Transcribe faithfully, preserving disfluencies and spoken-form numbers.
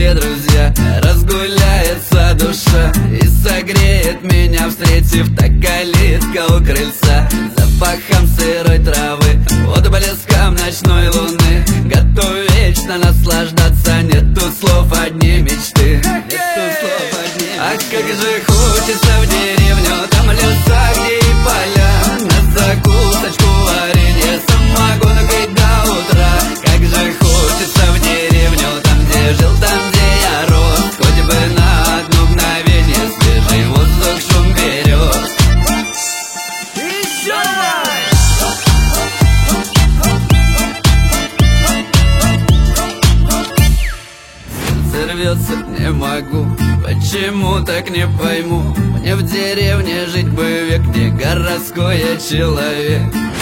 близкие друзья, разгуляется душа и согреет меня, встретив так калитка у крыльца. Запахом сырой травы, отблеском ночной луны, готов вечно наслаждаться. Нету слов, одни мечты. Нету слов, одни мечты. Ах, как же хочется в деревню, там леса, где и поля, на закусочку варенье, самогонкой до утра. Как же хочется в деревню, там, где жил, там, где я рос, хоть бы на одно мгновение свежий воздух, шум берез. Еще раз! Сердце рвется, не могу, почему так не пойму. Мне в деревне жить бы век, не городской я человек.